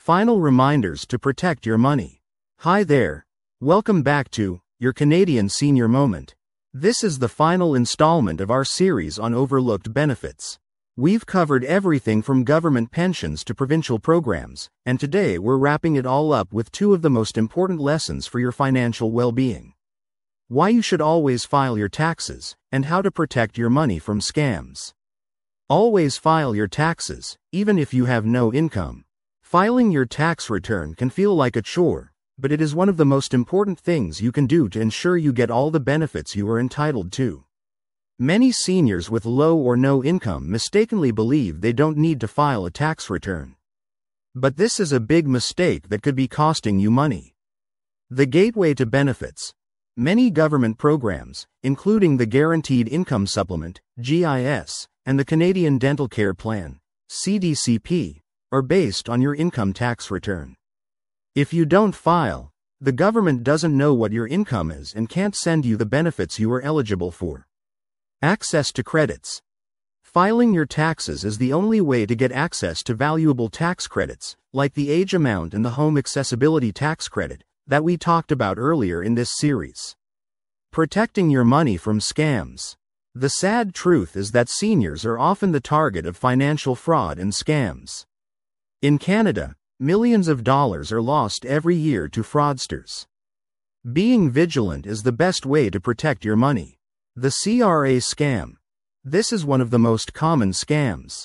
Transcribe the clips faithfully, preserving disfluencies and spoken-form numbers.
Final reminders to protect your money. Hi there. Welcome back to Your Canadian Senior Moment. This is the final installment of our series on overlooked benefits. We've covered everything from government pensions to provincial programs, and today we're wrapping it all up with two of the most important lessons for your financial well-being. Why you should always file your taxes, and how to protect your money from scams. Always file your taxes, even if you have no income. Filing your tax return can feel like a chore, but it is one of the most important things you can do to ensure you get all the benefits you are entitled to. Many seniors with low or no income mistakenly believe they don't need to file a tax return. But this is a big mistake that could be costing you money. The gateway to benefits. Many government programs, including the Guaranteed Income Supplement, G I S, and the Canadian Dental Care Plan, C D C P, are based on your income tax return. If you don't file, the government doesn't know what your income is and can't send you the benefits you are eligible for. Access to credits. Filing your taxes is the only way to get access to valuable tax credits, like the age amount and the home accessibility tax credit, that we talked about earlier in this series. Protecting your money from scams. The sad truth is that seniors are often the target of financial fraud and scams. In Canada, millions of dollars are lost every year to fraudsters. Being vigilant is the best way to protect your money. The C R A scam. This is one of the most common scams.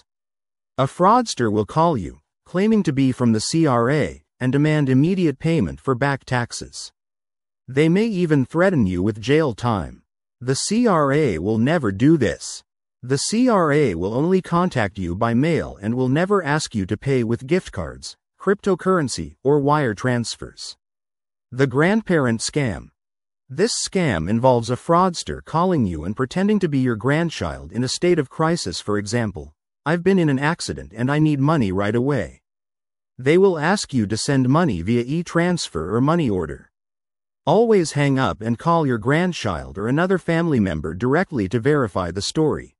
A fraudster will call you, claiming to be from the C R A, and demand immediate payment for back taxes. They may even threaten you with jail time. The C R A will never do this. The C R A will only contact you by mail and will never ask you to pay with gift cards, cryptocurrency, or wire transfers. The grandparent scam. This scam involves a fraudster calling you and pretending to be your grandchild in a state of crisis. For example, "I've been in an accident and I need money right away." They will ask you to send money via e-transfer or money order. Always hang up and call your grandchild or another family member directly to verify the story.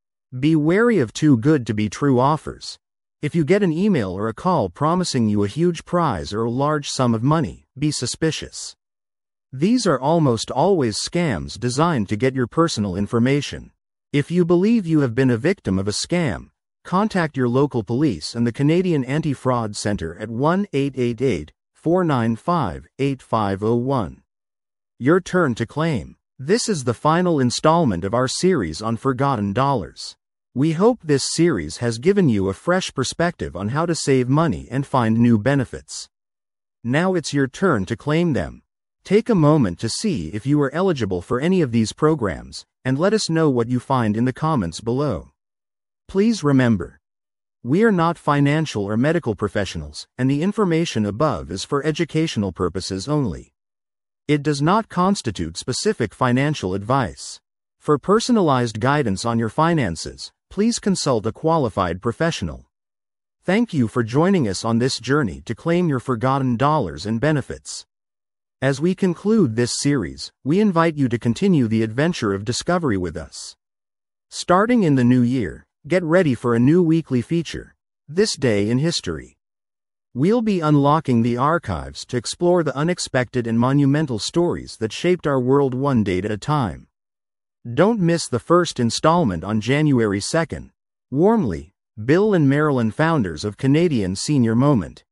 Be wary of too good to be true offers. If you get an email or a call promising you a huge prize or a large sum of money, be suspicious. These are almost always scams designed to get your personal information. If you believe you have been a victim of a scam, contact your local police and the Canadian Anti-Fraud Centre at one eight eight eight, four nine five, eight five zero one. Your turn to claim. This is the final installment of our series on forgotten dollars. We hope this series has given you a fresh perspective on how to save money and find new benefits. Now it's your turn to claim them. Take a moment to see if you are eligible for any of these programs, and let us know what you find in the comments below. Please remember, we are not financial or medical professionals, and the information above is for educational purposes only. It does not constitute specific financial advice. For personalized guidance on your finances, please consult a qualified professional. Thank you for joining us on this journey to claim your forgotten dollars and benefits. As we conclude this series, we invite you to continue the adventure of discovery with us. Starting in the new year, get ready for a new weekly feature, This Day in History. We'll be unlocking the archives to explore the unexpected and monumental stories that shaped our world one date at a time. Don't miss the first installment on January second. Warmly, Bill and Marilyn, founders of Canadian Senior Moment.